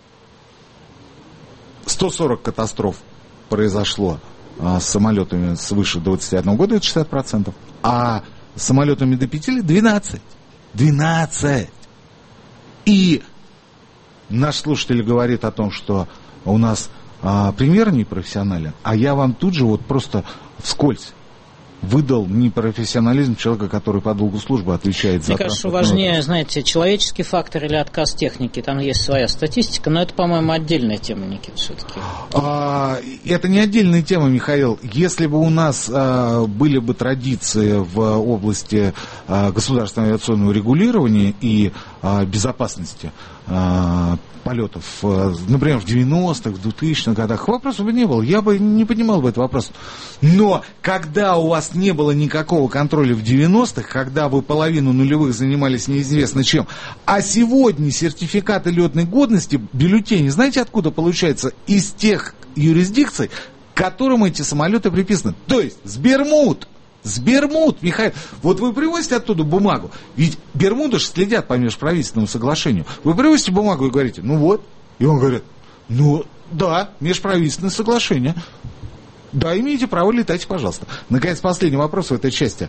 140 катастроф произошло с самолетами свыше 21 года, это 60%, а с самолетами до 5 лет 12. 12! И наш слушатель говорит о том, что у нас премьер непрофессионален, а я вам тут же вот просто вскользь выдал непрофессионализм человека, который по долгу службы отвечает за... Мне кажется, важнее, знаете, человеческий фактор или отказ техники. Там есть своя статистика, но это, по-моему, отдельная тема, Никита, все-таки. Это не отдельная тема, Михаил. Если бы у нас были бы традиции в области государственного авиационного регулирования и безопасности полетов, например, в 90-х, в 2000-х годах, вопросов бы не было, я бы не поднимал бы этот вопрос. Но когда у вас не было никакого контроля в 90-х, когда вы половину нулевых занимались неизвестно чем, а сегодня сертификаты летной годности, бюллетени, знаете, откуда получается? Из тех юрисдикций, к которым эти самолеты приписаны. То есть с Бермуд, Михаил, вот вы привозите оттуда бумагу, ведь Бермуды же следят по межправительственному соглашению. Вы привозите бумагу и говорите, ну вот, и он говорит, ну да, межправительственное соглашение, да, имеете право, летайте, пожалуйста. Наконец, последний вопрос в этой части.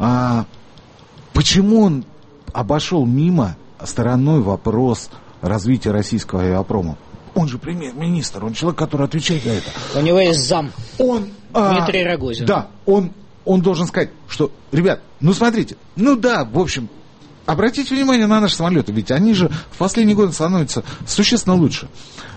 Почему он обошел мимо стороной вопрос развития российского авиапрома? Он же премьер-министр, он человек, который отвечает за это. У него есть зам, Дмитрий Рогозин. Да, он должен сказать, что, ребят, ну смотрите, ну да, в общем, обратите внимание на наши самолеты, ведь они же в последние годы становятся существенно лучше.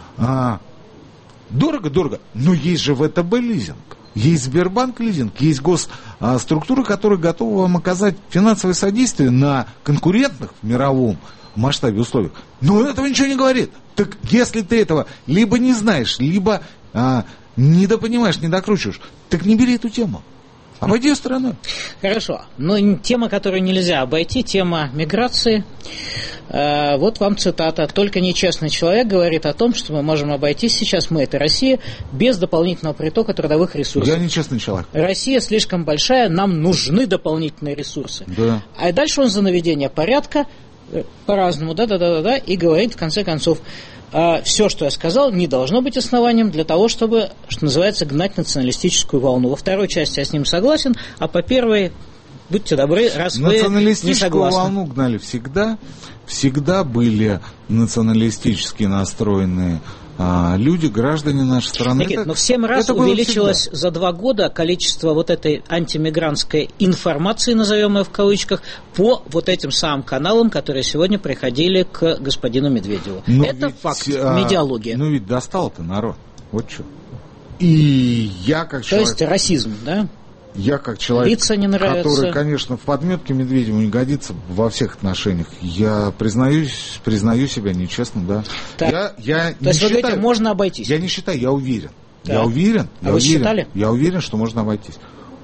Дорого, но есть же ВТБ лизинг, есть Сбербанк лизинг, есть госструктуры, которые готовы вам оказать финансовое содействие на конкурентных в мировом масштабе условиях. Но он этого ничего не говорит. Так если ты этого либо не знаешь, либо недопонимаешь, не докручиваешь, так не бери эту тему. Обойди ее стороной. Хорошо. Но тема, которую нельзя обойти, тема миграции. Вот вам цитата. «Только нечестный человек говорит о том, что мы можем обойтись сейчас, мы, это Россия, без дополнительного притока трудовых ресурсов». Я нечестный человек. Россия слишком большая, нам нужны дополнительные ресурсы. Да. А дальше он за наведение порядка, по-разному, да, и говорит, в конце концов, все, что я сказал, не должно быть основанием для того, чтобы, что называется, гнать националистическую волну. Во второй части я с ним согласен, а по первой, будьте добры, раз вы не согласны. Националистическую волну гнали всегда. Всегда были националистически настроенные люди, граждане нашей страны. Никит, но в 7 раз увеличилось за 2 года количество вот этой антимигрантской информации, назовем ее в кавычках, по вот этим самым каналам, которые сегодня приходили к господину Медведеву. Это ведь, факт, медиалогия. Ну ведь достал-то народ, вот что. И я как человек... То есть расизм, да? Я как человек, который, конечно, в подметке Медведеву не годится во всех отношениях. Я признаю себя нечестным, да. То есть вот этим можно обойтись? Я не считаю, я уверен. Да. Я уверен. Вы считали? Я уверен, что можно обойтись.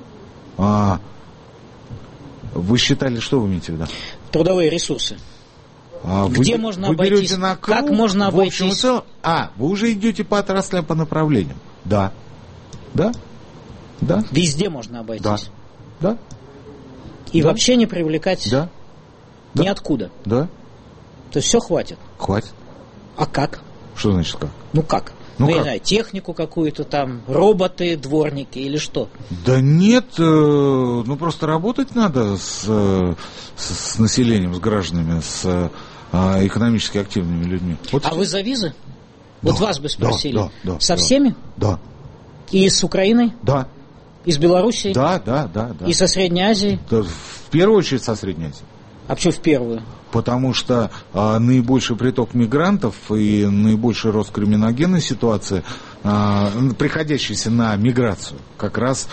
Вы считали, что вы имеете в виду? Трудовые ресурсы. Где можно обойтись? Как можно обойтись? В общем и целом, вы уже идете по отраслям, по направлениям. Да. Да. Да. Везде можно обойтись. Да. И вообще не привлекать ниоткуда. Да. То есть все хватит. Хватит. А как? Что значит как? Ну как? Я не знаю, технику какую-то там, роботы, дворники или что? Да нет, просто работать надо с населением, с гражданами, с экономически активными людьми. Вот вы за визы? Да, вот вас бы спросили. Да, со всеми? Да. И с Украиной? Да. И с Белоруссией? Да. И со Средней Азией? Да, в первую очередь со Средней Азией. А почему в первую? Потому что наибольший приток мигрантов и наибольший рост криминогенной ситуации, приходящийся на миграцию, как раз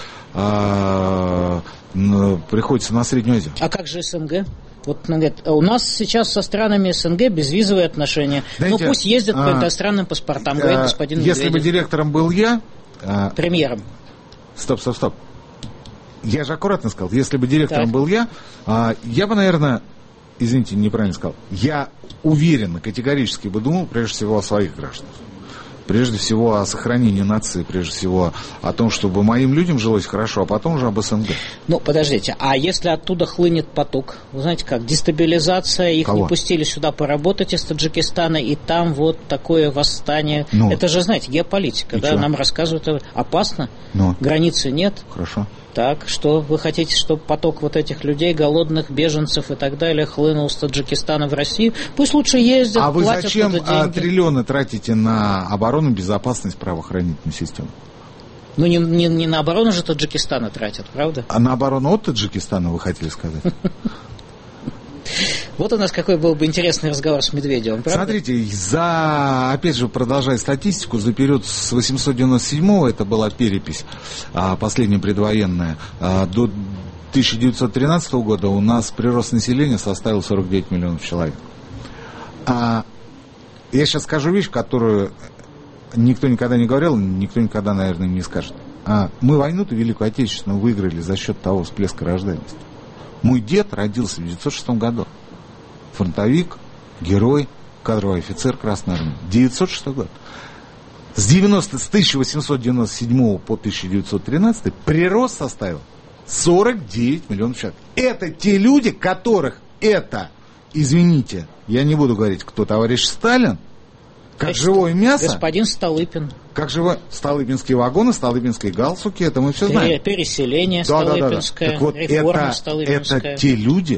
приходится на Среднюю Азию. А как же СНГ? Вот у нас сейчас со странами СНГ безвизовые отношения. Знаете, пусть ездят по иностранным паспортам, говорит господин Медведев. Если бы директором был я... Премьером. Стоп. Я же аккуратно сказал, если бы директором был я бы, наверное, извините, неправильно сказал, я уверенно, категорически бы думал, прежде всего, о своих гражданах. Прежде всего о сохранении нации, прежде всего о том, чтобы моим людям жилось хорошо, а потом уже об СНГ. Ну, подождите, а если оттуда хлынет поток? Вы знаете как, дестабилизация, их не пустили сюда поработать из Таджикистана, и там вот такое восстание. Это же, знаете, геополитика, да, нам рассказывают, опасно, границы нет. Хорошо. Так, что вы хотите, чтобы поток вот этих людей, голодных, беженцев и так далее, хлынул с Таджикистана в Россию? Пусть лучше ездят, платят туда деньги. А вы зачем триллионы тратите на оборону, безопасность, правоохранительную систему? Ну, не на оборону же Таджикистана тратят, правда? А на оборону от Таджикистана, вы хотели сказать? Вот у нас какой был бы интересный разговор с Медведевым, правда? Смотрите, опять же, продолжая статистику, за период с 897-го, это была перепись, последняя предвоенная, до 1913 года у нас прирост населения составил 49 миллионов человек. Я сейчас скажу вещь, которую никто никогда не говорил, никто никогда, наверное, не скажет. Мы войну-то Великую Отечественную выиграли за счет того всплеска рождаемости. Мой дед родился в 1906 году. Фронтовик, герой, кадровый офицер Красной Армии. 1906 год. С 1897 по 1913 прирост составил 49 миллионов человек. Это те люди, которых извините, я не буду говорить, кто товарищ Сталин, как живое мясо. Господин Столыпин. Как живое. Столыпинские вагоны, столыпинские галстуки, это мы все знаем. Переселение Столыпинское, Так вот, реформа Столыпинская. Это те люди,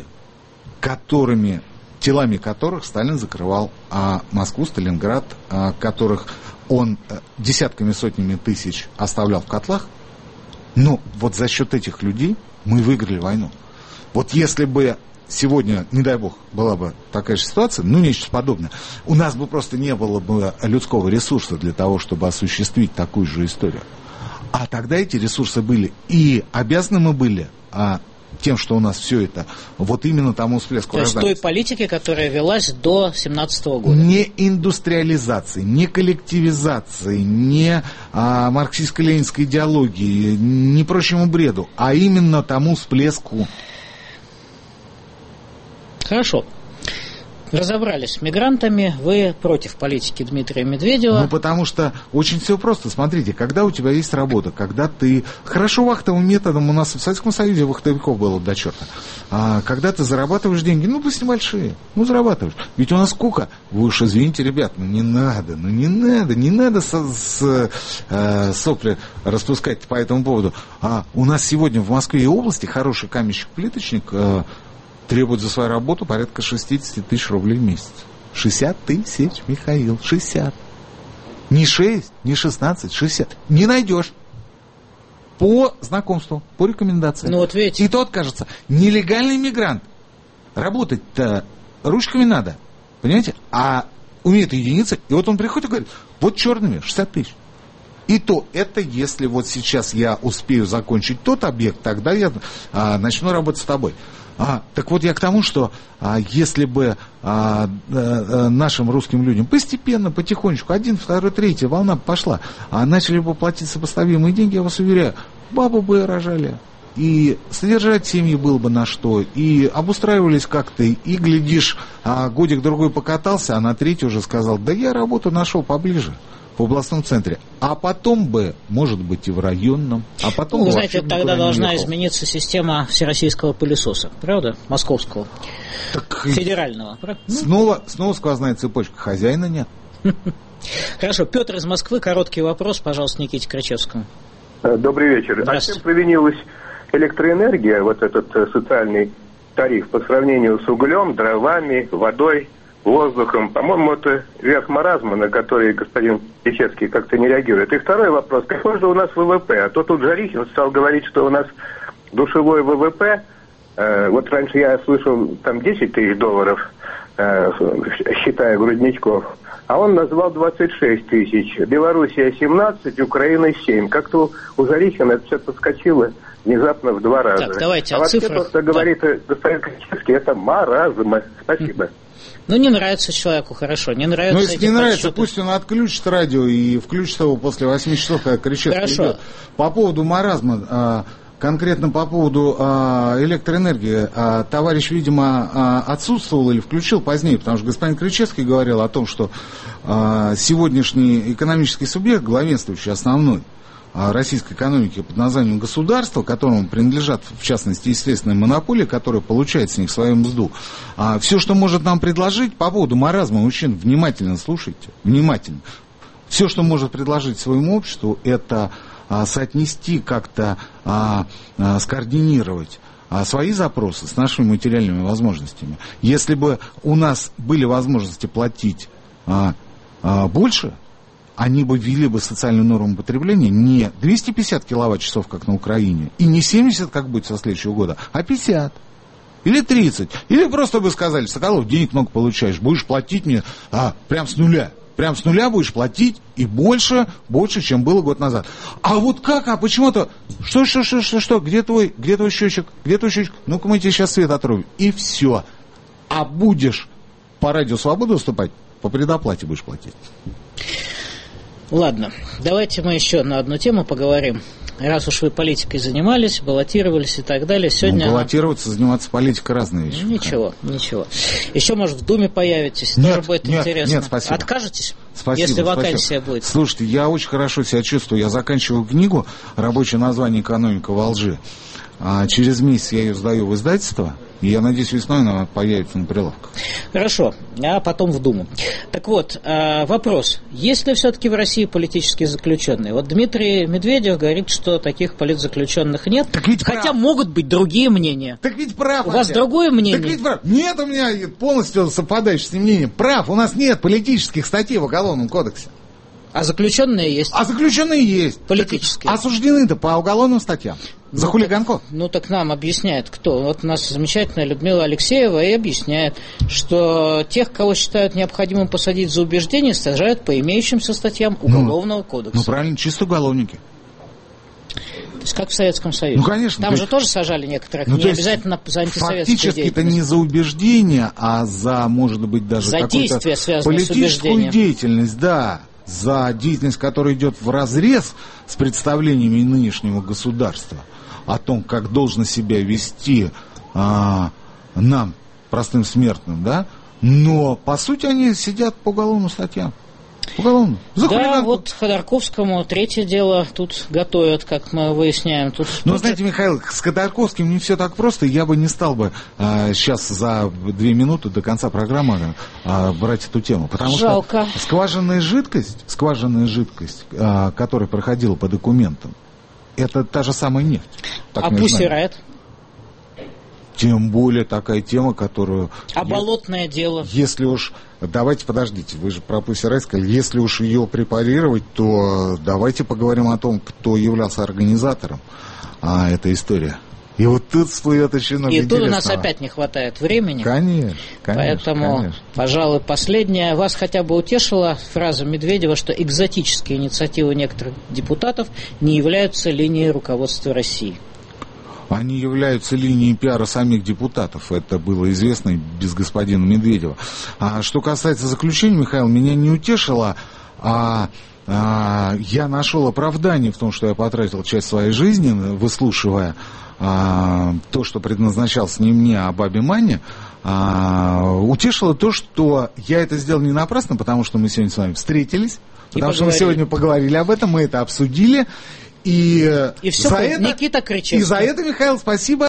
телами которых Сталин закрывал Москву, Сталинград, которых он десятками, сотнями тысяч оставлял в котлах. Но вот за счет этих людей мы выиграли войну. Вот если бы сегодня, не дай бог, была бы такая же ситуация, нечто подобное, у нас бы просто не было бы людского ресурса для того, чтобы осуществить такую же историю. А тогда эти ресурсы были. И обязаны мы были тем, что у нас все это, вот именно тому всплеску рождаемости. То есть той политики, которая велась до 17-го года. Не индустриализации, не коллективизации, не марксистско-ленинской идеологии, не прочему бреду, а именно тому всплеску. Хорошо. Разобрались с мигрантами, вы против политики Дмитрия Медведева. Ну, потому что очень все просто. Смотрите, когда у тебя есть работа, когда ты... Хорошо вахтовым методом, у нас в Советском Союзе вахтовиков было до черта. Когда ты зарабатываешь деньги, ну, пусть небольшие, ну, зарабатываешь. Ведь у нас скука. Вы уж извините, ребят, не надо сопли распускать по этому поводу. У нас сегодня в Москве и области хороший каменщик-плиточник требует за свою работу порядка 60 тысяч рублей в месяц. 60 тысяч, Михаил, 60. Не 6, не 16, 60. Не найдешь. По знакомству, по рекомендации. Ну, вот видите. И тот, кажется, нелегальный мигрант. Работать-то ручками надо, понимаете? А умеет единицы. И вот он приходит и говорит, вот черными 60 тысяч. И то, это если вот сейчас я успею закончить тот объект, тогда я начну работать с тобой. Так вот я к тому, что если бы нашим русским людям постепенно, потихонечку, 1, 2, 3 волна пошла, начали бы платить сопоставимые деньги, я вас уверяю, бабу бы рожали. И содержать семьи было бы на что, и обустраивались как-то, и, глядишь, годик-другой покатался, а на 3 уже сказал, да я работу нашел поближе. В областном центре, а потом бы, может быть, и в районном, а потом... Вы знаете, тогда должна измениться система всероссийского пылесоса, правда? Московского, так федерального. Снова сквозная цепочка, хозяина нет. Хорошо, Петр из Москвы, короткий вопрос, пожалуйста, Никите Кричевскому. Добрый вечер. А чем провинилась электроэнергия, вот этот социальный тариф, по сравнению с углем, дровами, водой, воздухом? По-моему, это верх маразма, на который господин Печерский как-то не реагирует. И второй вопрос. Какой же у нас ВВП? А то тут Жарихин стал говорить, что у нас душевой ВВП. Вот раньше я слышал там 10 тысяч долларов, считая грудничков. А он назвал 26 тысяч. Белоруссия 17, Украина 7. Как-то у Жарихина это все подскочило внезапно в 2 раза. Так, давайте а вообще то, что говорит господин Кричевский, это маразм. Спасибо. Ну, не нравится человеку, хорошо, не нравится. Ну, если не нравится, пусть он отключит радио и включит его после 8 часов, когда Кричевский идет. По поводу маразма, конкретно по поводу электроэнергии, товарищ, видимо, отсутствовал или включил позднее, потому что господин Кричевский говорил о том, что сегодняшний экономический субъект, главенствующий, основной, российской экономики под названием государство, которому принадлежат, в частности, естественные монополии, которые получают с них свою мзду. Все, что может нам предложить по поводу маразма, мужчин, внимательно слушайте, внимательно. Все, что может предложить своему обществу, это соотнести как-то, скоординировать свои запросы с нашими материальными возможностями. Если бы у нас были возможности платить больше, они бы ввели бы социальную норму потребления не 250 киловатт-часов, как на Украине, и не 70, как будет со следующего года, а 50. Или 30. Или просто бы сказали, Соколов, денег много получаешь, будешь платить мне прям с нуля. Прям с нуля будешь платить и больше, чем было год назад. А вот как, почему-то, что, где твой счетчик, ну-ка мы тебе сейчас свет отрубим. И все. А будешь по радио «Свобода» выступать, по предоплате будешь платить. Ладно, давайте мы еще на одну тему поговорим. Раз уж вы политикой занимались, баллотировались и так далее, сегодня... Баллотироваться, заниматься политикой — разные вещи. Ничего. Еще, может, в Думе появитесь, тоже будет интересно. Нет, спасибо. Откажетесь? Спасибо, если вакансия будет? Слушайте, я очень хорошо себя чувствую. Я заканчиваю книгу, рабочее название «Экономика во лжи». Через месяц я ее сдаю в издательство, и я надеюсь, весной она появится на прилавках. Хорошо, а потом в Думу. Так вот, вопрос. Есть ли все-таки в России политические заключенные? Вот Дмитрий Медведев говорит, что таких политзаключенных нет, хотя прав. Могут быть другие мнения. Так ведь прав. У вас другое мнение? Так ведь прав. Нет, у меня полностью совпадающее с ним мнение. Прав, у нас нет политических статей в Уголовном кодексе. А заключенные есть? А заключенные есть. Политические. Осуждены-то по уголовным статьям. За хулиганку. Так нам объясняет кто? Вот у нас замечательная Людмила Алексеева и объясняет, что тех, кого считают необходимым посадить за убеждение, сажают по имеющимся статьям Уголовного кодекса. Правильно, чисто уголовники. То есть как в Советском Союзе. Конечно. Там же тоже сажали некоторых, не обязательно за антисоветскую деятельность. Фактически это не за убеждение, а за, может быть, даже за действие, связанное с убеждением. Политическую деятельность, да. За деятельность, которая идет вразрез с представлениями нынешнего государства о том, как должно себя вести нам, простым смертным, да, Но, по сути, они сидят по уголовным статьям. Уголовно. Да, вот Ходорковскому третье дело тут готовят, как мы выясняем. Но, знаете, Михаил, с Ходорковским не все так просто. Я бы не стал бы сейчас за 2 минуты до конца программы брать эту тему. Потому Жалко. Что скважинная жидкость, которая проходила по документам, это та же самая нефть. А Pussy Riot? Тем более такая тема, которую... болотное дело? Если уж... Давайте, подождите, вы же про Pussy Riot сказали. Если уж ее препарировать, то давайте поговорим о том, кто являлся организатором этой истории. И вот тут всплывет еще много интересного. И тут у нас опять не хватает времени. Конечно. Поэтому, пожалуй, последняя. Вас хотя бы утешила фраза Медведева, что экзотические инициативы некоторых депутатов не являются линией руководства России. Они являются линией пиара самих депутатов. Это было известно без господина Медведева. Что касается заключения, Михаил, меня не утешило. Я нашел оправдание в том, что я потратил часть своей жизни, выслушивая то, что предназначалось не мне, а бабе Мане. Утешило то, что я это сделал не напрасно, потому что мы сегодня с вами встретились, потому что мы сегодня поговорили об этом, мы это обсудили. И все, Никита кричит. И за это, Михаил, спасибо.